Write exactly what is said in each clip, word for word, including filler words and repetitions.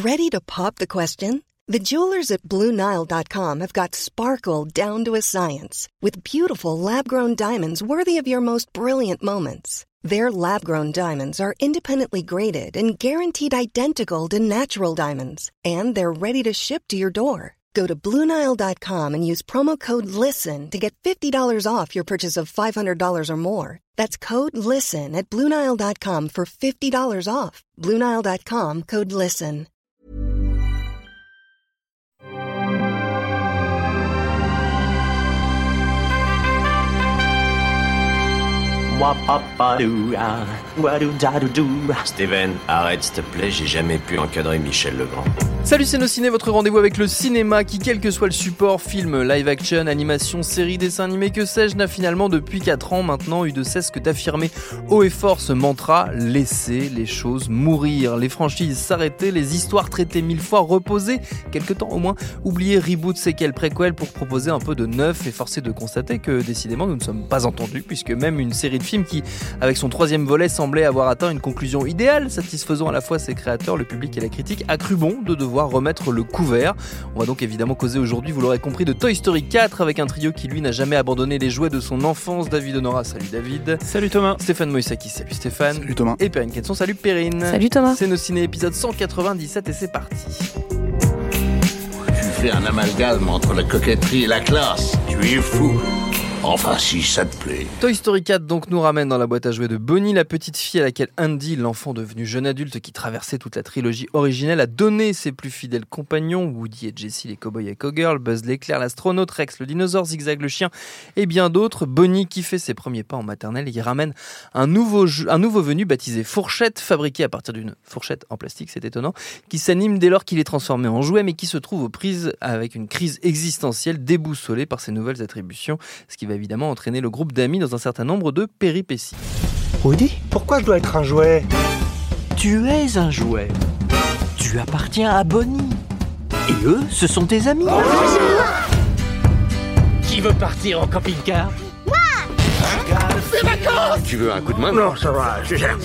Ready to pop the question? The jewelers at Blue Nile dot com have got sparkle down to a science with beautiful lab-grown diamonds worthy of your most brilliant moments. Their lab-grown diamonds are independently graded and guaranteed identical to natural diamonds, and they're ready to ship to your door. Go to Blue Nile dot com and use promo code LISTEN to get fifty dollars off your purchase of five hundred dollars or more. That's code LISTEN at Blue Nile dot com for fifty dollars off. Blue Nile dot com, code LISTEN. Steven, arrête s'il te plaît, j'ai jamais pu encadrer Michel Legrand. Salut, c'est Nos Ciné, votre rendez-vous avec le cinéma qui, quel que soit le support, film, live action, animation, série, dessin animé, que sais-je, n'a finalement depuis quatre ans maintenant eu de cesse que d'affirmer haut et fort ce mantra: laisser les choses mourir, les franchises s'arrêter, les histoires traitées mille fois, reposer, quelque temps au moins, oublier reboot, séquelles, préquelles pour proposer un peu de neuf et forcer de constater que décidément nous ne sommes pas entendus, puisque même une série de film qui, avec son troisième volet, semblait avoir atteint une conclusion idéale, satisfaisant à la fois ses créateurs, le public et la critique, a cru bon de devoir remettre le couvert. On va donc évidemment causer aujourd'hui, vous l'aurez compris, de Toy Story quatre avec un trio qui lui n'a jamais abandonné les jouets de son enfance. David Honora, salut David. Salut Thomas. Stéphane Moïsaki, salut Stéphane. Salut Thomas. Et Perrine Kenson, salut Perrine. Salut Thomas. C'est Nos Ciné, épisode cent quatre-vingt-dix-sept et c'est parti. Tu fais un amalgame entre la coquetterie et la classe. Tu es fou. Enfin, si ça te plaît. Toy Story quatre donc nous ramène dans la boîte à jouets de Bonnie, la petite fille à laquelle Andy, l'enfant devenu jeune adulte qui traversait toute la trilogie originelle, a donné ses plus fidèles compagnons, Woody et Jessie les cowboys et cowgirls, Buzz l'éclair, l'astronaute, Rex le dinosaure, Zigzag le chien et bien d'autres. Bonnie qui fait ses premiers pas en maternelle et qui ramène un nouveau, jeu, un nouveau venu baptisé Fourchette, fabriqué à partir d'une fourchette en plastique, c'est étonnant, qui s'anime dès lors qu'il est transformé en jouet mais qui se trouve aux prises avec une crise existentielle déboussolée par ses nouvelles attributions, ce qui va évidemment entraîner le groupe d'amis dans un certain nombre de péripéties. Woody, pourquoi je dois être un jouet ? Tu es un jouet. Tu appartiens à Bonnie. Et eux, ce sont tes amis. Oh, qui veut partir en camping-car ? Moi ! Les vacances ! Tu veux un coup de main ? Non, ça va, je gère.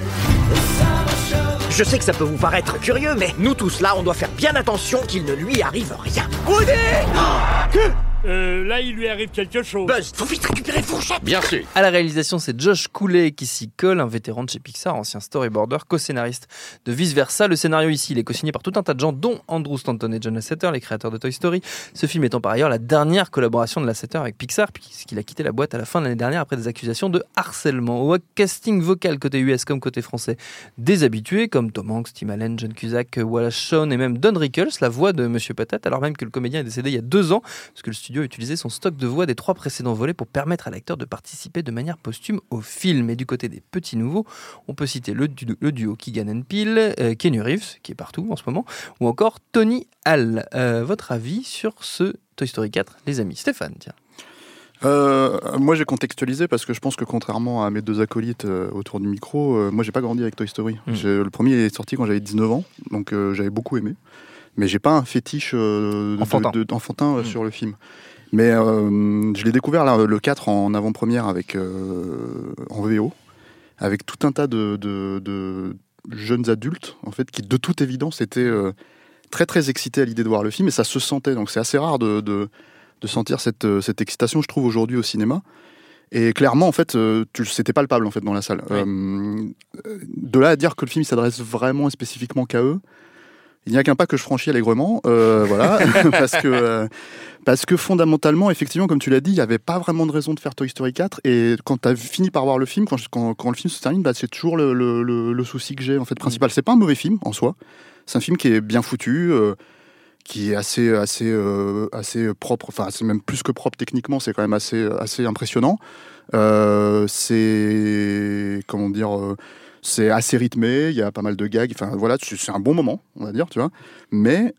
Je sais que ça peut vous paraître curieux, mais nous tous là, on doit faire bien attention qu'il ne lui arrive rien. Woody ! Que Euh, là, il lui arrive quelque chose. Buzz, faut vite récupérer Fourchette. Bien sûr. À la réalisation, c'est Josh Cooley qui s'y colle, un vétéran de chez Pixar, ancien storyboarder, co-scénariste de Vice Versa. Le scénario ici, il est co-signé par tout un tas de gens, dont Andrew Stanton et John Lasseter, les créateurs de Toy Story. Ce film étant par ailleurs la dernière collaboration de Lasseter avec Pixar, puisqu'il a quitté la boîte à la fin de l'année dernière après des accusations de harcèlement. Au casting vocal côté U S comme côté français, des habitués comme Tom Hanks, Tim Allen, John Cusack, Wallace Shawn et même Don Rickles, la voix de Monsieur Patate, alors même que le comédien est décédé il y a deux ans, parce que le studio a utilisé son stock de voix des trois précédents volets pour permettre à l'acteur de participer de manière posthume au film. Et du côté des petits nouveaux, on peut citer le, du- le duo Keegan Peele, euh, Keanu Reeves, qui est partout en ce moment, ou encore Tony Hall. Euh, votre avis sur ce Toy Story quatre, les amis? Stéphane, tiens. Euh, moi j'ai contextualisé parce que je pense que contrairement à mes deux acolytes euh, autour du micro, euh, moi j'ai pas grandi avec Toy Story. Mmh. J'ai- le premier est sorti quand j'avais dix-neuf ans, donc euh, j'avais beaucoup aimé. Mais j'ai pas un fétiche euh, de- Enfantin. de- d'enfantin euh, Mmh. sur le film. Mais euh, je l'ai découvert là, le quatre en avant-première avec, euh, en V O, avec tout un tas de, de, de jeunes adultes en fait, qui de toute évidence étaient euh, très très excités à l'idée de voir le film, et ça se sentait. Donc c'est assez rare de, de, de sentir cette, cette excitation, je trouve, aujourd'hui au cinéma. Et clairement, en fait, euh, tu, c'était palpable en fait dans la salle. Oui. Euh, de là à dire que le film s'adresse vraiment et spécifiquement qu'à eux, il n'y a qu'un pas que je franchis allègrement, euh, voilà, parce que euh, parce que fondamentalement, effectivement, comme tu l'as dit, il n'y avait pas vraiment de raison de faire Toy Story quatre. Et quand tu as fini par voir le film, quand, je- quand, quand le film se termine, bah, c'est toujours le, le, le, le souci que j'ai en fait principal. C'est pas un mauvais film en soi. C'est un film qui est bien foutu, euh, qui est assez assez euh, assez propre. Enfin, c'est même plus que propre techniquement. C'est quand même assez assez impressionnant. Euh, c'est comment dire. Euh, c'est assez rythmé, il y a pas mal de gags, enfin voilà, c'est un bon moment, on va dire, tu vois, mais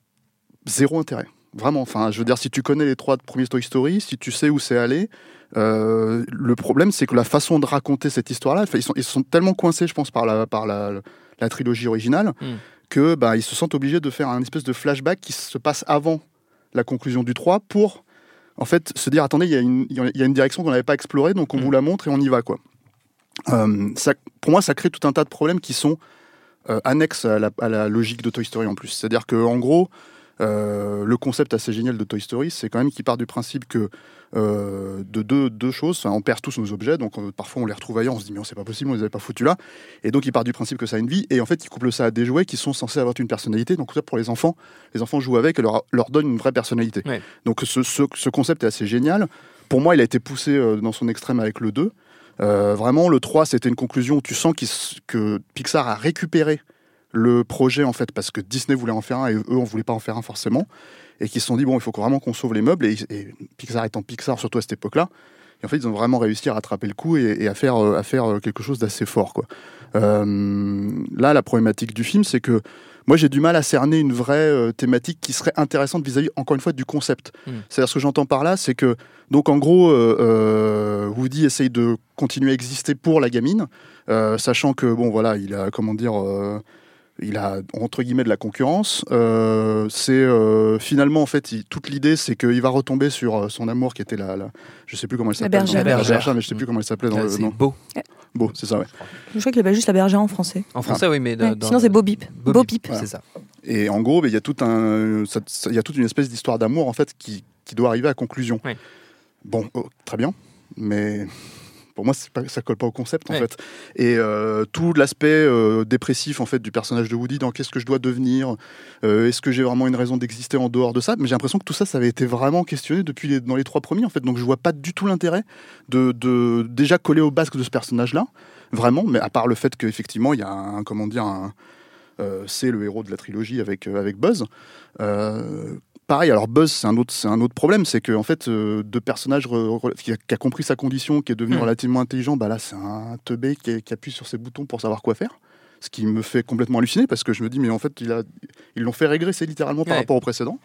zéro intérêt, vraiment. Enfin, je veux dire, si tu connais les trois premiers Toy Story, si tu sais où c'est allé, euh, le problème, c'est que la façon de raconter cette histoire-là, ils sont, ils sont tellement coincés, je pense, par la, par la, la trilogie originale, Mm. que bah, ils se sentent obligés de faire un espèce de flashback qui se passe avant la conclusion du trois pour, en fait, se dire, attendez, il y a une, il y a une direction qu'on n'avait pas explorée, donc on Mm. vous la montre et on y va, quoi. Euh, ça, pour moi, ça crée tout un tas de problèmes qui sont euh, annexe à la, à la logique de Toy Story en plus. C'est-à-dire que en gros, euh, le concept assez génial de Toy Story, c'est quand même qu'il part du principe que euh, de deux, deux choses. Enfin, on perd tous nos objets, donc euh, parfois on les retrouve ailleurs, on se dit mais c'est pas possible, on les avait pas foutus là. Et donc il part du principe que ça a une vie. Et en fait, il couple ça à des jouets qui sont censés avoir une personnalité. Donc ça, pour les enfants, les enfants jouent avec et leur, leur donnent une vraie personnalité. Ouais. Donc ce, ce, ce concept est assez génial. Pour moi, il a été poussé euh, dans son extrême avec le deux. Euh, vraiment, le trois, c'était une conclusion où tu sens que Pixar a récupéré le projet, en fait, parce que Disney voulait en faire un et eux, on voulait pas en faire un forcément. Et qu'ils se sont dit, bon, il faut vraiment qu'on sauve les meubles. Et, et Pixar étant Pixar, surtout à cette époque-là, et en fait, ils ont vraiment réussi à rattraper le coup et, et à, faire, à faire quelque chose d'assez fort, quoi. Euh, là, la problématique du film, c'est que moi, j'ai du mal à cerner une vraie euh, thématique qui serait intéressante vis-à-vis, encore une fois, du concept. Mmh. C'est-à-dire, ce que j'entends par là, c'est que, donc, en gros, euh, euh, Woody essaye de continuer à exister pour la gamine, euh, sachant que, bon, voilà, il a, comment dire... Euh, il a entre guillemets de la concurrence. Euh, c'est euh, finalement en fait il, toute l'idée c'est qu'il va retomber sur son amour qui était la, la je sais plus comment elle s'appelle. La bergère. La bergère, mais je sais plus comment elle s'appelait dans là, le c'est nom. Beau. Beau, c'est ça, ouais. Je crois qu'il appelle juste la bergère en français. En français, ah. oui, mais ouais. dans, sinon c'est Bo Peep. Bo Peep, voilà. C'est ça. Et en gros, il y a tout un, il y a toute une espèce d'histoire d'amour en fait qui, qui doit arriver à conclusion. Oui. Bon, oh, très bien, mais pour moi, c'est pas, ça colle pas au concept en ouais. fait. Et euh, tout l'aspect euh, dépressif en fait du personnage de Woody, dans qu'est-ce que je dois devenir, euh, est-ce que j'ai vraiment une raison d'exister en dehors de ça. Mais j'ai l'impression que tout ça, ça avait été vraiment questionné depuis les, dans les trois premiers en fait. Donc je vois pas du tout l'intérêt de, de déjà coller au basque de ce personnage-là, vraiment. Mais à part le fait qu'effectivement, il y a un, comment dire, un, euh, c'est le héros de la trilogie avec euh, avec Buzz. Euh, Pareil, alors Buzz, c'est un autre, c'est un autre problème, c'est qu'en fait, euh, de personnage re, re, qui, a, qui a compris sa condition, qui est devenu mmh. relativement intelligent, bah là, c'est un teubé qui, qui appuie sur ses boutons pour savoir quoi faire, ce qui me fait complètement halluciner, parce que je me dis, mais en fait, il a, ils l'ont fait régresser littéralement par ouais. rapport au précédent.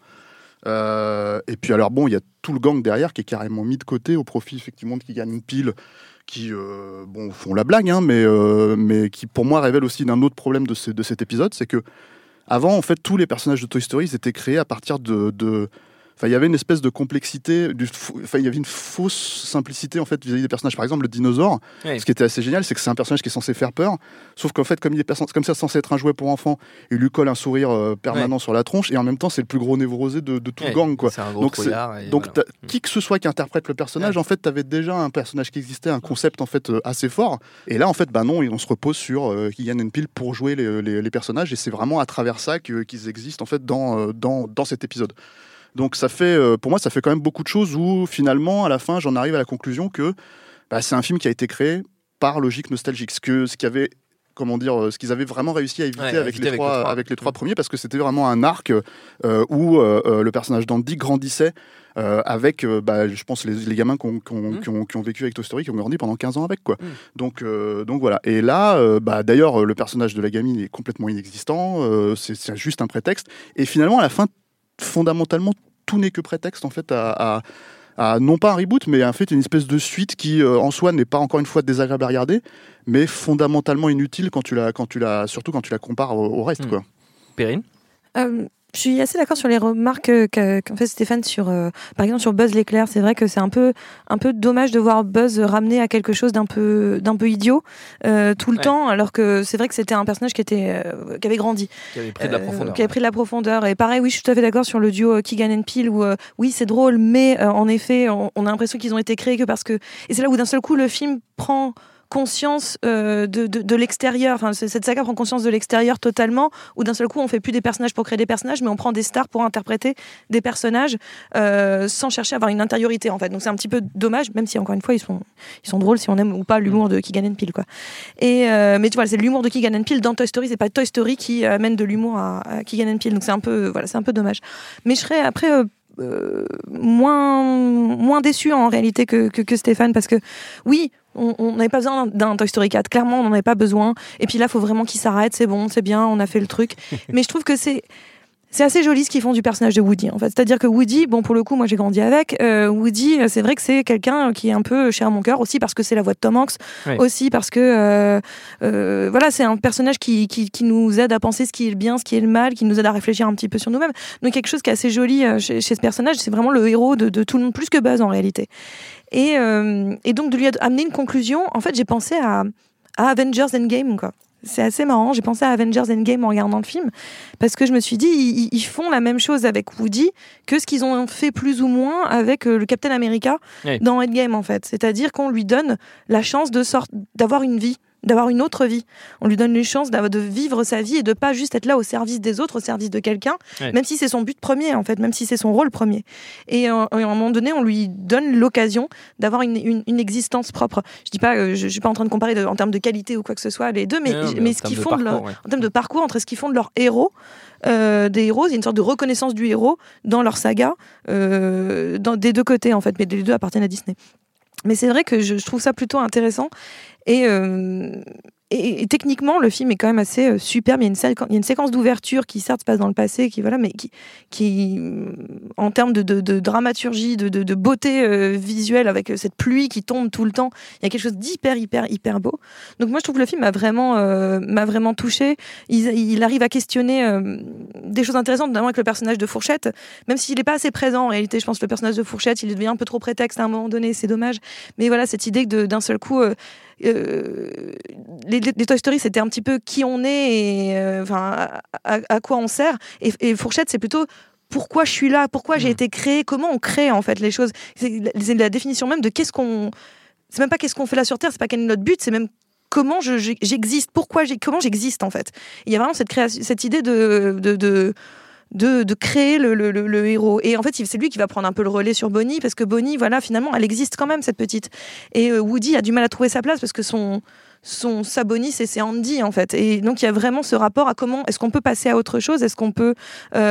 Euh, et puis alors bon, il y a tout le gang derrière qui est carrément mis de côté au profit effectivement de qui gagne une pile, qui euh, bon font la blague, hein, mais euh, mais qui pour moi révèle aussi d'un autre problème de, ce, de cet épisode, c'est que avant, en fait, tous les personnages de Toy Story ils étaient créés à partir de, de... Enfin, il y avait une espèce de complexité, du... enfin, il y avait une fausse simplicité en fait vis-à-vis des personnages. Par exemple, le dinosaure, oui. ce qui était assez génial, c'est que c'est un personnage qui est censé faire peur, sauf qu'en fait, comme il est perso... comme ça censé être un jouet pour enfants, il lui colle un sourire euh, permanent oui. sur la tronche, et en même temps, c'est le plus gros névrosé de, de tout oui. le gang, quoi. C'est un gros donc, c'est... donc voilà. qui que ce soit qui interprète le personnage, oui. en fait, t'avais déjà un personnage qui existait, un concept en fait euh, assez fort. Et là, en fait, bah non, on se repose sur euh, Keegan and Peele pour jouer les, les, les personnages, et c'est vraiment à travers ça que, qu'ils existent en fait dans euh, dans dans cet épisode. Donc ça fait, euh, pour moi, ça fait quand même beaucoup de choses où finalement, à la fin, j'en arrive à la conclusion que bah, c'est un film qui a été créé par logique nostalgique. Ce que, ce qui avait, comment dire, ce qu'ils avaient vraiment réussi à éviter, ouais, avec, les avec, trois, les avec les trois premiers, parce que c'était vraiment un arc euh, où euh, le personnage d'Andy grandissait euh, avec, euh, bah, je pense, les, les gamins qui ont, qui, ont, mmh. qui, ont, qui ont vécu avec Toy Story, qui ont grandi pendant quinze ans avec, quoi. Mmh. Donc, euh, donc voilà. Et là, euh, bah, d'ailleurs, le personnage de la gamine est complètement inexistant. Euh, c'est, c'est juste un prétexte. Et finalement, à la fin, fondamentalement, tout n'est que prétexte en fait à, à, à non pas un reboot, mais en fait une espèce de suite qui euh, en soi n'est pas encore une fois désagréable à regarder, mais fondamentalement inutile quand tu la, quand tu la, surtout quand tu la compares au, au reste, mmh. quoi. Perrine. Euh... Je suis assez d'accord sur les remarques qu'a, qu'a fait Stéphane sur, euh, par exemple, sur Buzz l'éclair. C'est vrai que c'est un peu, un peu dommage de voir Buzz ramené à quelque chose d'un peu, d'un peu idiot euh, tout le ouais. temps, alors que c'est vrai que c'était un personnage qui était, euh, qui avait grandi, qui avait pris de la profondeur, euh, qui avait pris de la profondeur. Et pareil, oui, je suis tout à fait d'accord sur le duo Keegan and Peele où, euh, oui, c'est drôle, mais euh, en effet, on, on a l'impression qu'ils ont été créés que parce que, et c'est là où d'un seul coup le film prend conscience euh, de, de, de l'extérieur, enfin cette saga prend conscience de l'extérieur totalement, où d'un seul coup on fait plus des personnages pour créer des personnages, mais on prend des stars pour interpréter des personnages euh, sans chercher à avoir une intériorité en fait. Donc c'est un petit peu dommage, même si encore une fois ils sont, ils sont drôles si on aime ou pas l'humour de Keegan and Peele, quoi. Et euh, mais tu vois, c'est l'humour de Keegan and Peele dans Toy Story, c'est pas Toy Story qui amène de l'humour à, à Keegan and Peele, donc c'est un peu, voilà, c'est un peu dommage. Mais je serais après euh, euh, moins, moins déçue en réalité que, que, que Stéphane, parce que oui, on n'avait pas besoin d'un Toy Story quatre, clairement on n'en avait pas besoin, et puis là il faut vraiment qu'il s'arrête, c'est bon, c'est bien, on a fait le truc. Mais je trouve que c'est c'est assez joli ce qu'ils font du personnage de Woody en fait, c'est-à-dire que Woody, bon pour le coup moi j'ai grandi avec euh, Woody, c'est vrai que c'est quelqu'un qui est un peu cher à mon cœur, aussi parce que c'est la voix de Tom Hanks, oui. aussi parce que euh, euh, voilà, c'est un personnage qui, qui, qui nous aide à penser ce qui est le bien, ce qui est le mal, qui nous aide à réfléchir un petit peu sur nous-mêmes, donc quelque chose qui est assez joli euh, chez, chez ce personnage, c'est vraiment le héros de, de tout le monde, plus que Buzz en réalité. Et, euh, et donc de lui amener une conclusion, en fait j'ai pensé à, à Avengers Endgame, quoi. C'est assez marrant, j'ai pensé à Avengers Endgame en regardant le film, parce que je me suis dit, ils, ils font la même chose avec Woody que ce qu'ils ont fait plus ou moins avec euh, le Captain America oui. dans Endgame, en fait. C'est-à-dire qu'on lui donne la chance de sort- d'avoir une vie, d'avoir une autre vie. On lui donne une chance de vivre sa vie et de pas juste être là au service des autres, au service de quelqu'un, oui. même si c'est son but premier, en fait, même si c'est son rôle premier. Et euh, à un moment donné, on lui donne l'occasion d'avoir une, une, une existence propre. Je dis pas, euh, je, je suis pas en train de comparer de, en termes de qualité ou quoi que ce soit les deux, mais, non, mais, mais ce qu'ils font de leur, ouais. en termes de parcours entre ce qu'ils font de leur héros, euh, des héros, il y a une sorte de reconnaissance du héros dans leur saga, euh, dans, des deux côtés en fait, mais les deux appartiennent à Disney. Mais c'est vrai que je, je trouve ça plutôt intéressant. Et, euh, et, et techniquement, le film est quand même assez euh, superbe. Il y a une, sé- il y a une séquence d'ouverture qui certes se passe dans le passé, qui voilà, mais qui, qui en termes de, de, de dramaturgie, de, de, de beauté euh, visuelle, avec euh, cette pluie qui tombe tout le temps, il y a quelque chose d'hyper, hyper, hyper beau. Donc moi, je trouve que le film m'a vraiment, euh, m'a vraiment touchée. Il, il arrive à questionner euh, des choses intéressantes, notamment avec le personnage de Fourchette, même s'il n'est pas assez présent en réalité. Je pense que le personnage de Fourchette, il devient un peu trop prétexte à un moment donné. C'est dommage. Mais voilà, cette idée que de, d'un seul coup. Euh, Euh, les, les Toy Story, c'était un petit peu qui on est et euh, enfin à, à, à quoi on sert. Et, et Fourchette, c'est plutôt pourquoi je suis là, pourquoi j'ai été créé, comment on crée en fait les choses. C'est, c'est la définition même de qu'est-ce qu'on. C'est même pas qu'est-ce qu'on fait là sur Terre, c'est pas quel est notre but, c'est même comment je, j'existe, pourquoi j'ai, comment j'existe en fait. Il y a vraiment cette création, cette idée de, de, de De, de créer le, le, le, le héros. Et en fait, c'est lui qui va prendre un peu le relais sur Bonnie, parce que Bonnie, voilà, finalement, elle existe quand même, cette petite. Et euh, Woody a du mal à trouver sa place, parce que son, son, sa Bonnie, c'est, c'est Andy, en fait. Et donc, il y a vraiment ce rapport à comment, est-ce qu'on peut passer à autre chose ? Est-ce qu'on peut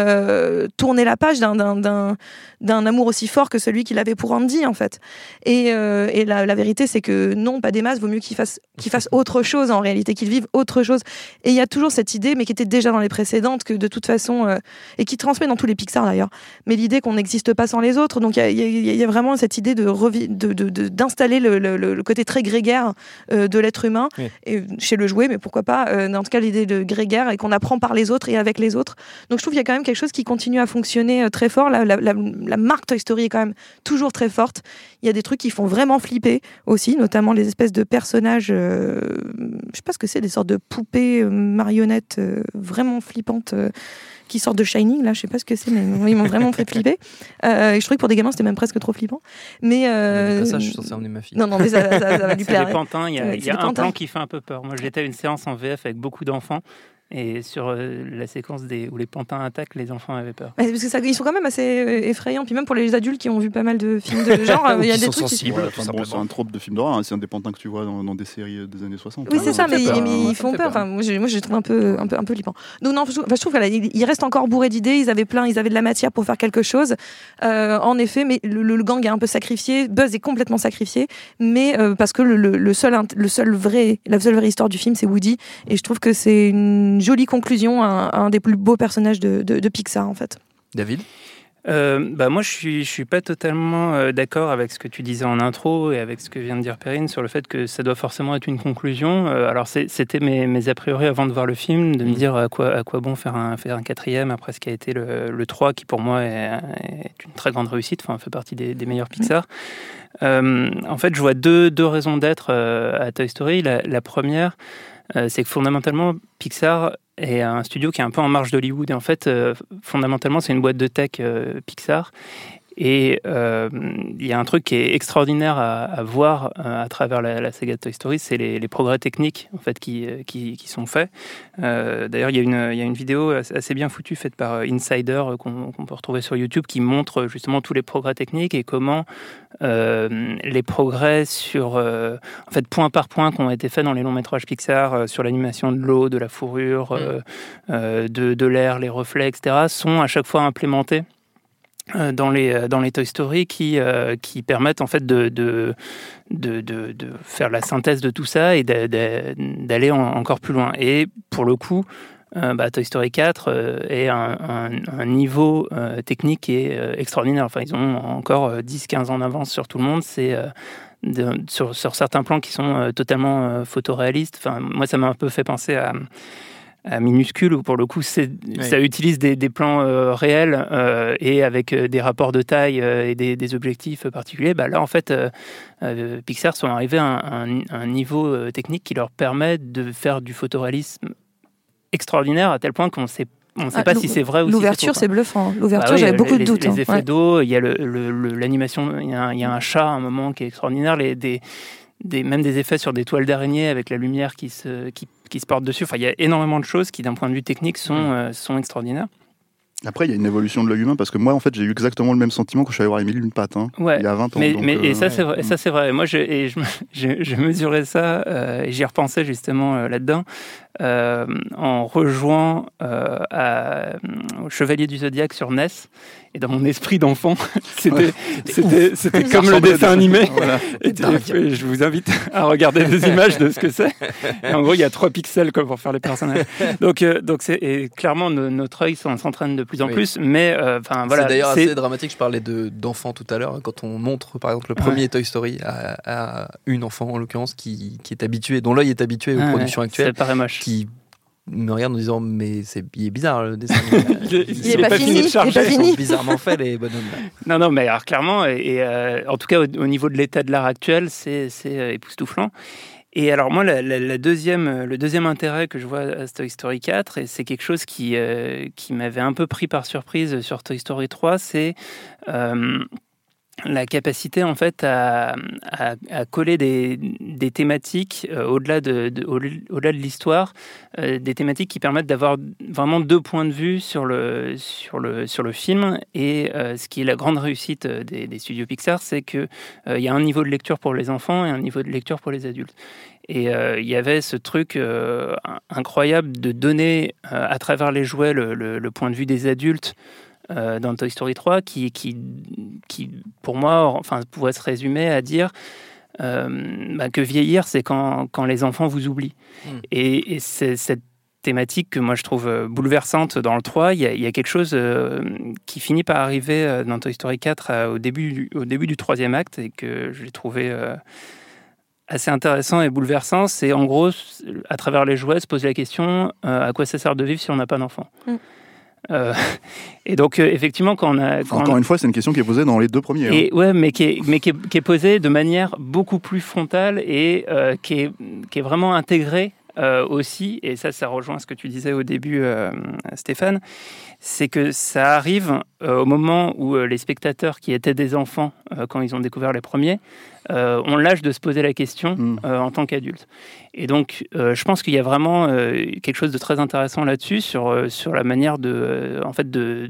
euh, tourner la page d'un, d'un, d'un, d'un amour aussi fort que celui qu'il avait pour Andy, en fait. Et, euh, et la, la vérité, c'est que non, pas des masses, vaut mieux qu'il fasse, qu'il fasse autre chose, en réalité, qu'il vive autre chose. Et il y a toujours cette idée, mais qui était déjà dans les précédentes, que de toute façon... Euh, et qui transmet dans tous les Pixar d'ailleurs, mais l'idée qu'on n'existe pas sans les autres. Donc il y, y, y a vraiment cette idée de, revi- de, de, de d'installer le, le, le côté très grégaire euh, de l'être humain oui. et, chez le jouet, mais pourquoi pas, euh, en tout cas l'idée de grégaire et qu'on apprend par les autres et avec les autres. Donc je trouve qu'il y a quand même quelque chose qui continue à fonctionner euh, très fort. La, la, la, la marque Toy Story est quand même toujours très forte. Il y a des trucs qui font vraiment flipper aussi, notamment les espèces de personnages, euh, je sais pas ce que c'est, des sortes de poupées euh, marionnettes euh, vraiment flippantes. Euh, qui sortent de Shining, là, je sais pas ce que c'est, mais ils m'ont vraiment fait flipper. Euh, et je trouvais que pour des gamins, c'était même presque trop flippant. Mais euh... pas ça, je suis censé emmener ma fille. Non, non, mais ça, ça, ça va lui plaire. C'est des pantins, il y a, ouais, il y a un plan qui fait un peu peur. Moi, j'étais à une séance en V F avec beaucoup d'enfants. Et sur euh, la séquence des, où les pantins attaquent, les enfants avaient peur. Ouais, parce que ça, ils sont quand même assez euh, effrayants. Puis même pour les adultes qui ont vu pas mal de films de genre, il y a des trucs sensibles. Qui... Ouais, enfin, bon, c'est un trope de film d'horreur. Hein. C'est un des pantins que tu vois dans, dans des séries des années soixante. Oui, c'est ça, mais, peur, mais hein. ils font peur. peur. Enfin, moi, j'ai, moi, j'ai trouvé un peu, un peu, un peu flippant. Donc non, je, enfin, je trouve qu'il reste encore bourré d'idées. Ils avaient plein, ils avaient de la matière pour faire quelque chose. Euh, en effet, mais le, le gang est un peu sacrifié. Buzz est complètement sacrifié, mais euh, parce que le, le, le seul, le seul vrai, la seule vraie histoire du film, c'est Woody. Et je trouve que c'est une jolie conclusion. Un, un des plus beaux personnages de, de, de Pixar en fait. David ? Euh, bah moi, je suis, je suis pas totalement euh, d'accord avec ce que tu disais en intro et avec ce que vient de dire Perrine sur le fait que ça doit forcément être une conclusion. Euh, alors, c'est, c'était mes, mes a priori avant de voir le film, de me dire à quoi, à quoi bon faire un, faire un quatrième après ce qui a été le, le trois, qui pour moi est, est une très grande réussite, enfin, fait partie des, des meilleurs Pixar. Euh, en fait, je vois deux, deux raisons d'être euh, à Toy Story. La, la première, euh, c'est que fondamentalement, Pixar est un studio qui est un peu en marge d'Hollywood. Et en fait, euh, fondamentalement, c'est une boîte de tech euh, Pixar. Et il euh, y a un truc qui est extraordinaire à, à voir euh, à travers la, la saga de Toy Story, c'est les, les progrès techniques en fait, qui, qui, qui sont faits. Euh, d'ailleurs, il y, y a une vidéo assez bien foutue faite par Insider euh, qu'on, qu'on peut retrouver sur YouTube qui montre justement tous les progrès techniques et comment euh, les progrès sur, euh, en fait, point par point qui ont été faits dans les longs métrages Pixar, euh, sur l'animation de l'eau, de la fourrure, euh, euh, de, de l'air, les reflets, et cetera, sont à chaque fois implémentés dans les dans les Toy Story qui euh, qui permettent en fait de de, de de de faire la synthèse de tout ça et de, de, d'aller en, encore plus loin. Et pour le coup, euh, bah, Toy Story quatre euh, est un, un, un niveau euh, technique qui est euh, extraordinaire. Enfin, ils ont encore dix à quinze ans d'avance sur tout le monde. C'est euh, de, sur sur certains plans qui sont euh, totalement euh, photoréalistes. Enfin, moi, ça m'a un peu fait penser à à minuscule, où pour le coup, c'est, oui. ça utilise des, des plans euh, réels euh, et avec euh, des rapports de taille euh, et des, des objectifs particuliers. Bah, là, en fait, euh, euh, Pixar sont arrivés à un, un, un niveau euh, technique qui leur permet de faire du photoréalisme extraordinaire, à tel point qu'on sait on ne sait ah, pas si c'est vrai ou l'ouverture, si c'est bluffant. L'ouverture, bah oui, j'avais beaucoup les, de doutes. Les, les hein. effets ouais. d'eau, il y a le, le, le, l'animation, il y, a un, il y a un chat à un moment qui est extraordinaire, les, des, des, même des effets sur des toiles d'araignée avec la lumière qui se, qui, qui se porte dessus. Enfin, il y a énormément de choses qui, d'un point de vue technique, sont, mmh. euh, sont extraordinaires. Après, il y a une évolution de l'œil humain, parce que moi, en fait, j'ai eu exactement le même sentiment quand je suis allé voir Émile une patte, hein, ouais. il y a vingt ans. Mais, donc, mais, euh, et ça, ouais. c'est vrai. Ça, c'est vrai. Moi, je, et je, je, je mesurais ça, euh, et j'y repensais justement euh, là-dedans, euh, en rejoignant euh, à, au Chevalier du Zodiaque sur N E S. Et dans mon esprit d'enfant, c'était, ouais, c'était, c'était comme le dessin animé. Voilà. Et, et je vous invite à regarder des images de ce que c'est. Et en gros, il y a trois pixels comme pour faire les personnages. Donc, euh, donc c'est, et clairement, no, notre œil s'entraîne de plus en oui. plus. Mais, euh, voilà, c'est d'ailleurs c'est... assez dramatique. Je parlais de, d'enfants tout à l'heure. Quand on montre, par exemple, le premier ouais. Toy Story à, à une enfant, en l'occurrence, qui, qui est habituée, dont l'œil est habitué aux ouais, productions actuelles. Ça paraît moche. Qui me regarde en disant mais c'est il est bizarre le dessin. il, il, il est pas, pas fini, il est pas fini. Ils sont bizarrement faits les bonhommes. Non non mais alors clairement et, et euh, en tout cas au, au niveau de l'état de l'art actuel c'est c'est euh, époustouflant. Et alors moi la, la, la deuxième le deuxième intérêt que je vois à Toy Story quatre, et c'est quelque chose qui euh, qui m'avait un peu pris par surprise sur Toy Story trois, c'est euh, la capacité en fait à, à, à coller des, des thématiques euh, au-delà de, de, au, au-delà de l'histoire, euh, des thématiques qui permettent d'avoir vraiment deux points de vue sur le, sur le, sur le film. Et euh, ce qui est la grande réussite des, des studios Pixar, c'est qu'il euh, y a un niveau de lecture pour les enfants et un niveau de lecture pour les adultes. Et il euh, y avait ce truc euh, incroyable de donner euh, à travers les jouets le, le, le point de vue des adultes Euh, dans Toy Story trois, qui, qui, qui, pour moi, enfin, pourrait se résumer à dire euh, bah, que vieillir, c'est quand, quand les enfants vous oublient. Mmh. Et, et c'est cette thématique que moi, je trouve bouleversante dans le trois. Il y a, il y a quelque chose euh, qui finit par arriver euh, dans Toy Story quatre euh, au, début, au début du troisième acte, et que j'ai trouvé euh, assez intéressant et bouleversant. C'est en gros, à travers les jouets, se poser la question euh, à quoi ça sert de vivre si on n'a pas d'enfant. Mmh. Euh, et donc euh, effectivement quand on a quand encore on... une fois c'est une question qui est posée dans les deux premiers et hein. ouais mais qui est mais qui est, qui est posée de manière beaucoup plus frontale et euh, qui est qui est vraiment intégrée euh, aussi, et ça ça rejoint ce que tu disais au début euh, Stéphane, c'est que ça arrive euh, au moment où euh, les spectateurs qui étaient des enfants euh, quand ils ont découvert les premiers euh, ont l'âge de se poser la question mmh. euh, en tant qu'adultes. Et donc, euh, je pense qu'il y a vraiment euh, quelque chose de très intéressant là-dessus, sur, euh, sur la manière de, euh, en fait de,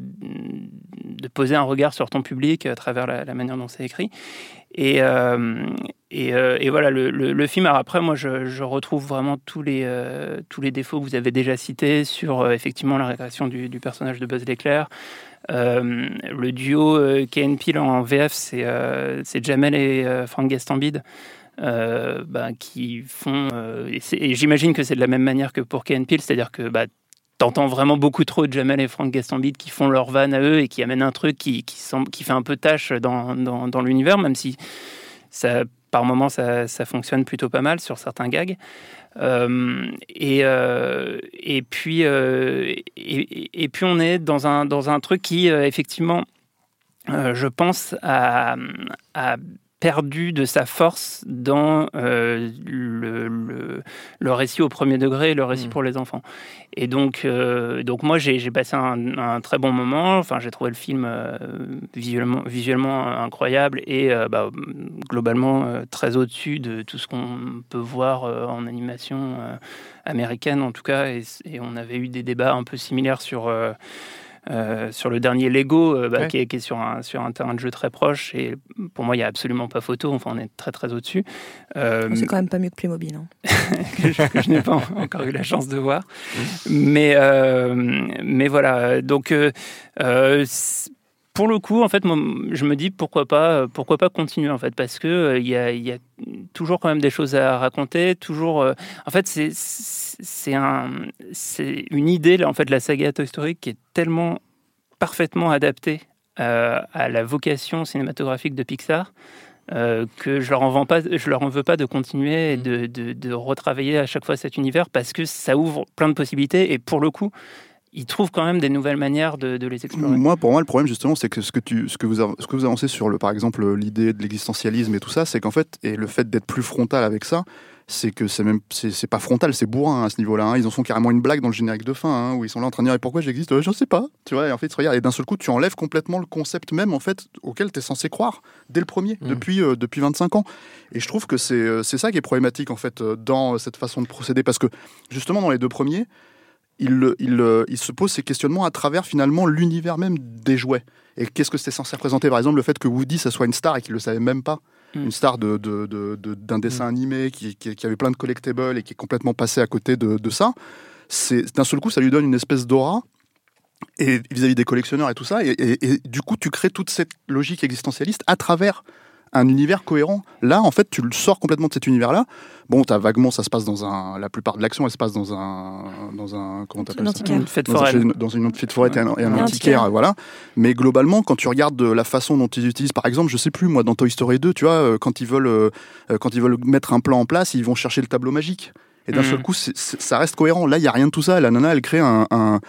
de poser un regard sur ton public à travers la, la manière dont c'est écrit. Et, euh, et, euh, et voilà, le, le, le film, alors après, moi, je, je retrouve vraiment tous les, euh, tous les défauts que vous avez déjà cités sur, euh, effectivement, la régression du, du personnage de Buzz l'éclair. Euh, le duo euh, Key and Peele en V F, c'est, euh, c'est Jamel et euh, Frank Gastambide. Euh, bah, qui font euh, et, et j'imagine que c'est de la même manière que pour Key and Peele, c'est-à-dire que bah, t'entends vraiment beaucoup trop de Jamel et Frank Gastambide qui font leur vanne à eux et qui amènent un truc qui, qui, semble, qui fait un peu tâche dans, dans, dans l'univers, même si ça, par moments ça, ça fonctionne plutôt pas mal sur certains gags. Euh, et, euh, et, puis, euh, et, et puis on est dans un, dans un truc qui euh, effectivement euh, je pense à, à perdu de sa force dans euh, le, le, le récit au premier degré et le récit mmh. pour les enfants. Et donc, euh, donc moi, j'ai, j'ai passé un, un très bon moment. Enfin, j'ai trouvé le film euh, visuellement, visuellement incroyable et euh, bah, globalement euh, très au-dessus de tout ce qu'on peut voir euh, en animation euh, américaine, en tout cas. Et, et on avait eu des débats un peu similaires sur... Euh, Euh, sur le dernier Lego, euh, bah, ouais. qui, est, qui est sur un, sur un terrain de jeu très proche, et pour moi il n'y a absolument pas photo, enfin on est très très au-dessus. Euh, c'est quand même pas mieux que Playmobil. Hein. que, je, que je n'ai pas encore eu la chance de voir. mais, euh, mais voilà, donc euh, euh, pour le coup, en fait, moi, je me dis pourquoi pas, pourquoi pas continuer, en fait, parce que il euh, y, a, y a toujours quand même des choses à raconter, toujours. Euh, en fait, c'est, c'est un, c'est une idée, en fait, de la saga Toy Story qui est tellement parfaitement adaptée euh, à la vocation cinématographique de Pixar, euh, que je leur en vends pas, je leur en veux pas de continuer et de, de, de retravailler à chaque fois cet univers parce que ça ouvre plein de possibilités et pour le coup, ils trouvent quand même des nouvelles manières de, de les explorer. Moi, pour moi, le problème justement, c'est que ce que tu, ce que vous, ce que vous avancez sur le, par exemple, l'idée de l'existentialisme et tout ça, c'est qu'en fait, et le fait d'être plus frontal avec ça, c'est que c'est même, c'est, c'est pas frontal, c'est bourrin à ce niveau-là. Hein. Ils en font carrément une blague dans le générique de fin, hein, où ils sont là en train de dire et pourquoi j'existe, euh, je sais pas. Tu vois, et en fait, ils se regardent et d'un seul coup, tu enlèves complètement le concept même en fait auquel tu es censé croire dès le premier, mmh. depuis euh, depuis vingt-cinq ans. Et je trouve que c'est euh, c'est ça qui est problématique en fait euh, dans cette façon de procéder, parce que justement dans les deux premiers, il, il, il se pose ces questionnements à travers finalement l'univers même des jouets. Et qu'est-ce que c'était censé représenter? Par exemple, le fait que Woody, ça soit une star et qu'il ne le savait même pas. Mm. Une star de, de, de, de, d'un dessin mm. animé qui, qui, qui avait plein de collectibles et qui est complètement passé à côté de, de ça. C'est, d'un seul coup, ça lui donne une espèce d'aura et, vis-à-vis des collectionneurs et tout ça. Et, et, et du coup, tu crées toute cette logique existentialiste à travers un univers cohérent. Là, en fait, tu le sors complètement de cet univers-là. Bon, t'as vaguement, ça se passe dans un... La plupart de l'action, elle se passe dans un... Dans un comment t'appelles ça ? Une fête foraine. Dans une fête foraine et un, et un antiquaire, voilà. Mais globalement, quand tu regardes la façon dont ils utilisent, par exemple, je sais plus, moi, dans Toy Story deux, tu vois, quand ils veulent, quand ils veulent mettre un plan en place, ils vont chercher le tableau magique. Et d'un mmh. seul coup, c'est, c'est, ça reste cohérent. Là, il n'y a rien de tout ça. La nana, elle crée un, un,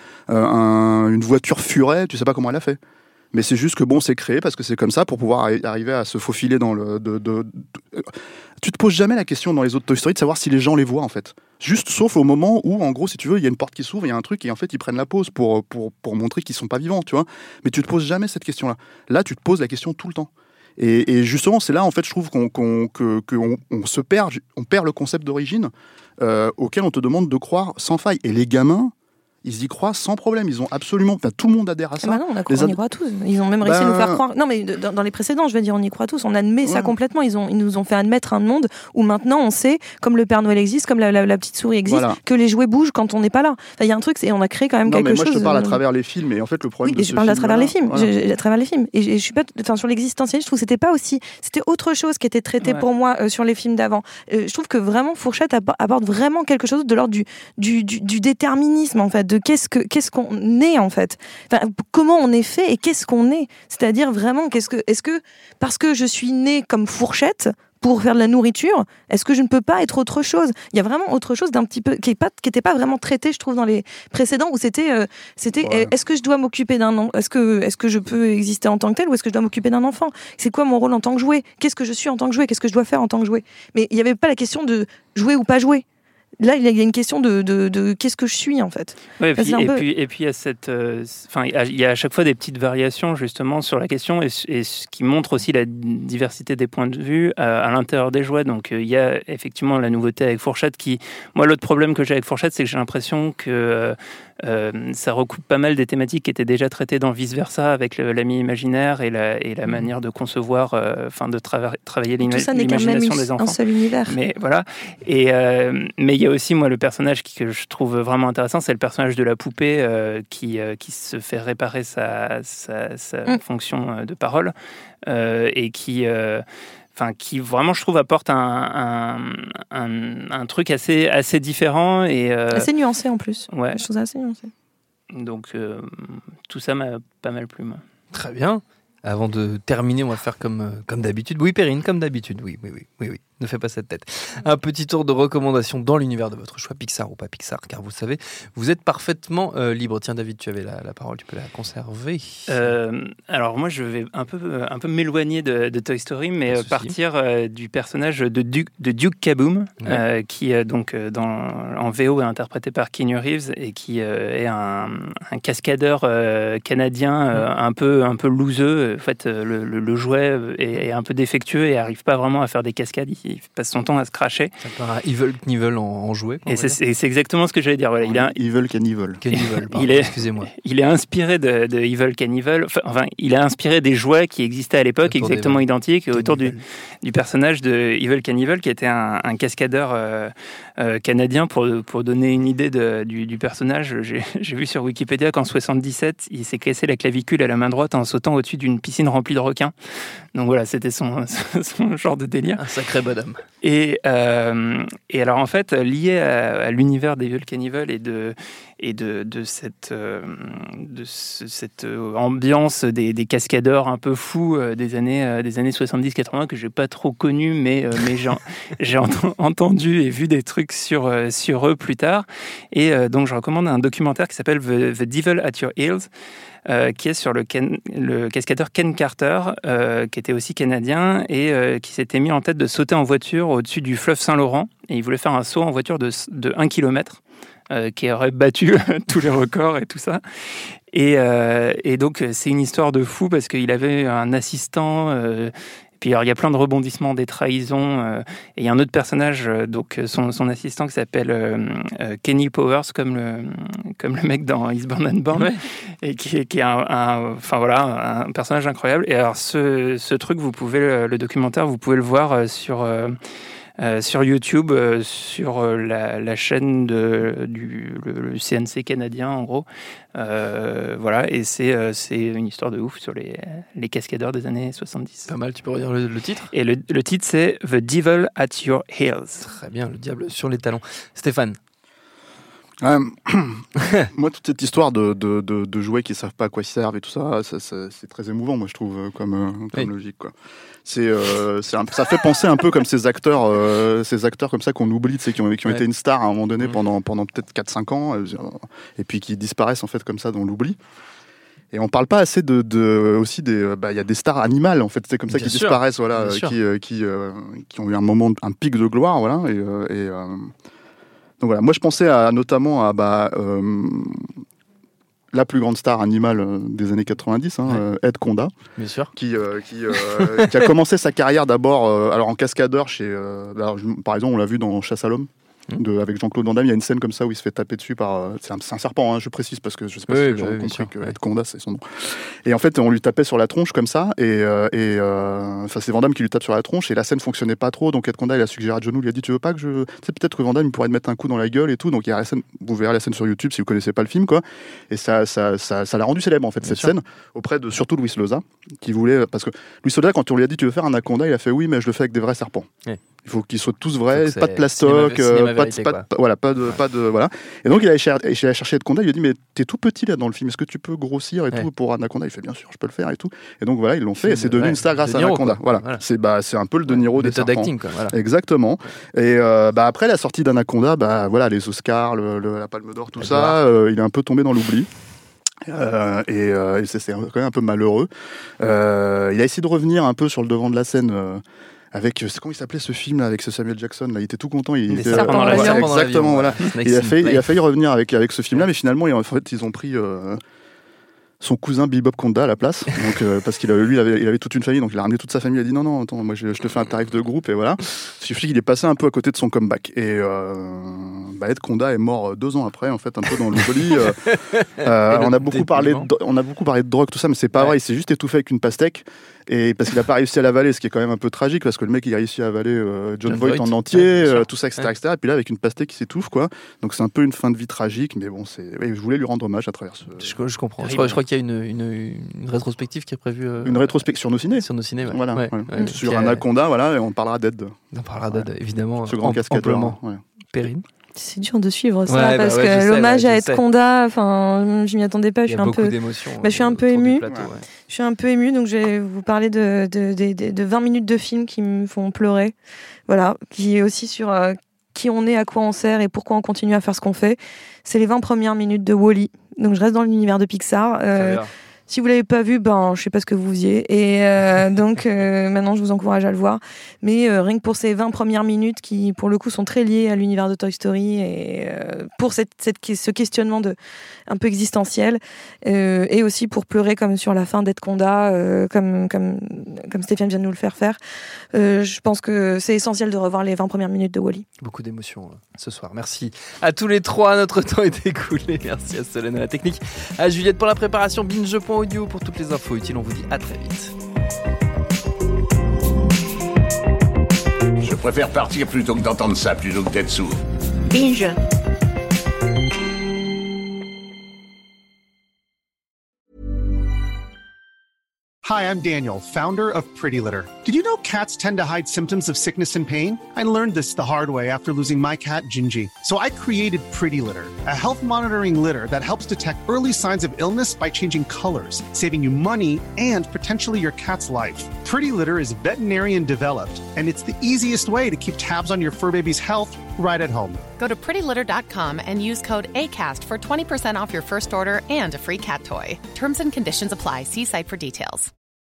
un, une voiture furet, tu sais pas comment elle a fait. Mais c'est juste que bon, c'est créé parce que c'est comme ça pour pouvoir arriver à se faufiler dans le. De, de, de... Tu te poses jamais la question dans les autres Toy Story de savoir si les gens les voient en fait. Juste sauf au moment où, en gros, si tu veux, il y a une porte qui s'ouvre, il y a un truc et en fait ils prennent la pause pour pour pour montrer qu'ils sont pas vivants, tu vois. Mais tu te poses jamais cette question-là. Là, tu te poses la question tout le temps. Et, et justement, c'est là en fait, je trouve qu'on, qu'on que qu'on on se perd, on perd le concept d'origine euh, auquel on te demande de croire sans faille. Et les gamins, ils y croient sans problème. Ils ont absolument... Enfin, tout le monde adhère à ça. Bah non, on, a, on ad... y croit tous. Ils ont même réussi bah... à nous faire croire... Non, mais dans, dans les précédents, je veux dire, on y croit tous. On admet ouais. ça complètement. Ils, ont, ils nous ont fait admettre un monde où maintenant, on sait, comme le Père Noël existe, comme la, la, la petite souris existe, voilà. que les jouets bougent quand on n'est pas là. Il y a un truc, et on a créé quand même non, quelque chose... Non, mais moi, je te parle à travers les films. Et en fait, le problème oui, de ce je parle à travers les films. Voilà. Je, je, à travers les films. Et je, je suis pas... Enfin, sur l'existentialisme, je trouve que c'était pas aussi... C'était autre chose qui était traité ouais. pour moi euh, sur les films d'avant. Euh, je trouve que vraiment, Fourchette aborde vraiment quelque chose de l'ordre du, du, du, du déterminisme, en fait, de qu'est-ce que... Qu'est-ce qu'on est en fait, enfin, comment on est fait et qu'est-ce qu'on est, c'est-à-dire vraiment qu'est-ce que, est-ce que parce que je suis né comme Fourchette pour faire de la nourriture, est-ce que je ne peux pas être autre chose? Il y a vraiment autre chose d'un petit peu qui est pas, qui était pas vraiment traité, je trouve, dans les précédents où c'était, euh, c'était, ouais. est-ce que je dois m'occuper d'un, en... est-ce que, est-ce que je peux exister en tant que tel ou est-ce que je dois m'occuper d'un enfant? C'est quoi mon rôle en tant que jouet? Qu'est-ce que je suis en tant que jouet? Qu'est-ce que je dois faire en tant que jouet? Mais il n'y avait pas la question de jouer ou pas jouer. Là, il y a une question de, de, de qu'est-ce que je suis en fait. Ouais, et, puis, et, peu... puis, et puis il y a cette, enfin, euh, il y a à chaque fois des petites variations justement sur la question et, et ce qui montre aussi la diversité des points de vue à, à l'intérieur des jouets. Donc euh, il y a effectivement la nouveauté avec Fourchette qui, moi, l'autre problème que j'ai avec Fourchette, c'est que j'ai l'impression que euh, euh, ça recoupe pas mal des thématiques qui étaient déjà traitées dans Vice Versa avec le, l'ami imaginaire et la, et la mmh. manière de concevoir, enfin euh, de trava- travailler l'ima- Tout ça l'imagination n'est quand même des enfants. Un seul univers. Mais voilà. Et euh, mais il y a aussi moi le personnage qui, que je trouve vraiment intéressant, c'est le personnage de la poupée euh, qui euh, qui se fait réparer sa sa, sa mmh. fonction de parole euh, et qui euh, Enfin, qui vraiment, je trouve, apporte un, un, un, un truc assez, assez différent. Et, euh, assez nuancé en plus. Ouais. Je trouve ça assez nuancé. Donc, euh, tout ça m'a pas mal plu, moi. Très bien. Avant de terminer, on va faire comme, comme d'habitude. Oui, Perrine, comme d'habitude. Oui, oui, oui, oui, oui. Ne fais pas cette tête. Un petit tour de recommandations dans l'univers de votre choix, Pixar ou pas Pixar, car vous savez, vous êtes parfaitement euh, libre. Tiens, David, tu avais la, la parole, tu peux la conserver. Euh, alors moi, je vais un peu, un peu m'éloigner de, de Toy Story, mais partir euh, du personnage de Duke, de Duke Kaboom, ouais. euh, qui euh, donc dans, en V O est interprété par Keanu Reeves et qui euh, est un, un cascadeur euh, canadien euh, un peu, un peu looseux. En fait, le, le, le jouet est, est un peu défectueux et n'arrive pas vraiment à faire des cascades. Il passe son temps à se cracher. Ça part à Evil Knievel en, en jouet. Et c'est, c'est, c'est exactement ce que j'allais dire. Voilà, il a, Evil Knievel. Knievel, pardon, il est, excusez-moi. Il est inspiré de, de Evil Knievel. Enfin, il est inspiré des jouets qui existaient à l'époque, autour exactement identiques, autour du, du personnage de Evil Knievel, qui était un, un cascadeur euh, euh, canadien. Pour, pour donner une idée de, du, du personnage, j'ai, j'ai vu sur Wikipédia qu'en soixante-dix-sept, il s'est cassé la clavicule à la main droite en sautant au-dessus d'une piscine remplie de requins. Donc voilà, c'était son, son genre de délire. Un sacré bonhomme. Et, euh, et alors en fait, lié à, à l'univers d'Evil Knievel et de, et de, de cette, euh, de ce, cette ambiance des, des cascadeurs un peu fous euh, des années, euh, des années soixante-dix quatre-vingts que je n'ai pas trop connu, mais, euh, mais j'ai, j'ai ent- entendu et vu des trucs sur, euh, sur eux plus tard. Et euh, donc je recommande un documentaire qui s'appelle The, The Devil at Your Heels, Euh, qui est sur le, Ken, le cascadeur Ken Carter, euh, qui était aussi canadien et euh, qui s'était mis en tête de sauter en voiture au-dessus du fleuve Saint-Laurent. Et il voulait faire un saut en voiture de, de un kilomètre, euh, qui aurait battu tous les records et tout ça. Et, euh, et donc, c'est une histoire de fou parce qu'il avait un assistant... Euh, Puis alors, il y a plein de rebondissements, des trahisons. Euh, et il y a un autre personnage, euh, donc son, son assistant, qui s'appelle euh, euh, Kenny Powers, comme le, comme le mec dans Eastbound and Bound, ouais. et qui, qui est un, un, enfin voilà, un personnage incroyable. Et alors, ce, ce truc, vous pouvez le, le documentaire, vous pouvez le voir sur euh, euh, sur YouTube, euh, sur euh, la, la chaîne de, du le, le C N C canadien, en gros. Euh, voilà, et c'est, euh, c'est une histoire de ouf sur les, les cascadeurs des années soixante-dix. Pas mal, tu peux redire le, le titre ? Et le, le titre, c'est The Devil at Your Heels. Très bien, le diable sur les talons. Stéphane ? Euh, moi, toute cette histoire de, de, de, de jouets qui ne savent pas à quoi ils servent et tout ça, ça, ça c'est très émouvant, moi, je trouve, comme, comme oui. logique, quoi. C'est, euh, c'est un, ça fait penser un peu comme ces acteurs, euh, ces acteurs comme ça qu'on oublie, tu sais, qui ont, qui ont ouais. été une star à un moment donné mmh. pendant, pendant peut-être quatre cinq ans, euh, et puis qui disparaissent en fait comme ça dans l'oubli. Et on parle pas assez de, de aussi des, bah, y a des stars animales en fait, c'est comme ça Bien qui sûr. disparaissent, voilà, euh, qui, euh, qui, euh, qui ont eu un moment, un pic de gloire, voilà, et, euh, et euh, donc voilà. Moi, je pensais à, notamment à bah, euh, la plus grande star animale des années quatre-vingt-dix, hein, ouais. Ed Conda, Bien sûr. qui, euh, qui, euh, qui a commencé sa carrière d'abord euh, alors en cascadeur chez, euh, alors, par exemple, on l'a vu dans Chasse à l'homme. De, avec Jean-Claude Van Damme, il y a une scène comme ça où il se fait taper dessus par... C'est un, c'est un serpent, hein, je précise, parce que je sais pas oui, si les gens bah, ont compris sûr, que ouais. Ed Conda, c'est son nom. Et en fait, on lui tapait sur la tronche comme ça, et, euh, et euh, enfin, c'est Van Damme qui lui tape sur la tronche, et la scène fonctionnait pas trop, donc Ed Conda, il a suggéré à John Woo, il lui a dit, tu veux pas que je... Tu sais, peut-être que Van Damme, il pourrait te mettre un coup dans la gueule et tout, donc il y a la scène, vous verrez la scène sur YouTube si vous connaissez pas le film, quoi. Et ça, ça, ça, ça l'a rendu célèbre, en fait, Bien cette sûr. scène, auprès de surtout Luis Loza, qui voulait... Parce que Luis Loza, quand on lui a dit, tu veux faire un anaconda, il a fait, oui, mais je le fais avec des vrais serpents. Ouais. Il faut qu'ils soient tous vrais, pas de plastoc, cinéma, cinéma pas, vérité, de, pas, de, voilà, pas de, ouais. pas de, voilà. Et donc il a cherché, il a cherché Ed Conda, il lui a dit mais t'es tout petit là dans le film, est-ce que tu peux grossir et ouais. tout pour Anaconda? Il fait bien sûr, je peux le faire et tout. Et donc voilà, ils l'ont fait, et c'est devenu ouais, une star grâce à Anaconda. Voilà, voilà. c'est bah c'est un peu le De Niro des serpents. D'acting, quoi, voilà. Exactement. Et euh, bah après la sortie d'Anaconda, bah voilà les Oscars, le, le, la Palme d'Or, tout Edouard. ça, euh, il est un peu tombé dans l'oubli. Euh, et, euh, et c'est, c'est quand même un peu malheureux. Euh, il a essayé de revenir un peu sur le devant de la scène. Euh, Avec, c'est comment il s'appelait ce film là, avec ce Samuel Jackson là, il était tout content, il était, euh, pendant la voilà, pendant exactement voilà. Il a failli, il a failli revenir avec avec ce film là, mais finalement en fait ils ont pris euh, son cousin Bebop Conda à la place, donc euh, parce qu'il a, lui il avait, il avait toute une famille, donc il a ramené toute sa famille, il a dit non non attends moi je, je te fais un tarif de groupe et voilà. Il suffit qu'il est passé un peu à côté de son comeback et euh, bah, Ed Conda est mort deux ans après en fait un peu dans l'oubli. euh, euh, on a beaucoup parlé de, on a beaucoup parlé de drogue tout ça, mais c'est pas ouais. vrai, il s'est juste étouffé avec une pastèque. Et parce qu'il n'a pas réussi à l'avaler, ce qui est quand même un peu tragique, parce que le mec il a réussi à avaler euh, John, John Voight en entier, ouais, euh, tout ça, et cetera, ouais. et cetera. Et puis là, avec une pastèque qui s'étouffe, quoi. Donc c'est un peu une fin de vie tragique, mais bon, c'est. Ouais, je voulais lui rendre hommage à travers ce. Je, je comprends. Je crois, je crois qu'il y a une, une, une rétrospective qui est prévue. Euh, une rétrospective sur nos ciné. Sur nos ciné, ouais. Voilà. Ouais, ouais. Ouais, sur Anaconda, a... voilà, et on parlera d'Ed. On parlera d'Ed, ouais. évidemment. Ce grand cascadeur. Ouais. Perrine. C'est dur de suivre ça ouais, parce bah ouais, que sais, l'hommage ouais, à Ed Conda, enfin, je m'y attendais pas. Je suis un peu, d'émotions, bah, je suis un peu émue. Plateau, ouais. Je suis un peu émue, donc je vais vous parler de, de, de, de, de vingt minutes de film qui me font pleurer. Voilà, qui est aussi sur euh, qui on est, à quoi on sert et pourquoi on continue à faire ce qu'on fait. C'est les vingt premières minutes de Wall-E. Donc je reste dans l'univers de Pixar. Euh, Si vous l'avez pas vu, ben je sais pas ce que vous faisiez. Et euh, donc euh, maintenant je vous encourage à le voir. Mais euh, rien que pour ces vingt premières minutes qui, pour le coup, sont très liées à l'univers de Toy Story et euh, pour cette, cette, ce questionnement de un peu existentiel euh, et aussi pour pleurer comme sur la fin d'Ed Conda, euh, comme comme comme Stéphane vient de nous le faire faire. Euh, je pense que c'est essentiel de revoir les vingt premières minutes de Wall-E. Beaucoup d'émotions euh, ce soir. Merci à tous les trois. Notre temps est écoulé. Merci à Solène à la technique, à Juliette pour la préparation, binge point audio pour toutes les infos utiles. On vous dit à très vite. Je préfère partir plutôt que d'entendre ça, plutôt que d'être sourd. Binge. Hi, I'm Daniel, founder of Pretty Litter. Did you know cats tend to hide symptoms of sickness and pain? I learned this the hard way after losing my cat, Gingy. So I created Pretty Litter, a health monitoring litter that helps detect early signs of illness by changing colors, saving you money and potentially your cat's life. Pretty Litter is veterinarian developed, and it's the easiest way to keep tabs on your fur baby's health right at home. Go to pretty litter dot com and use code ACAST for twenty percent off your first order and a free cat toy. Terms and conditions apply. See site for details.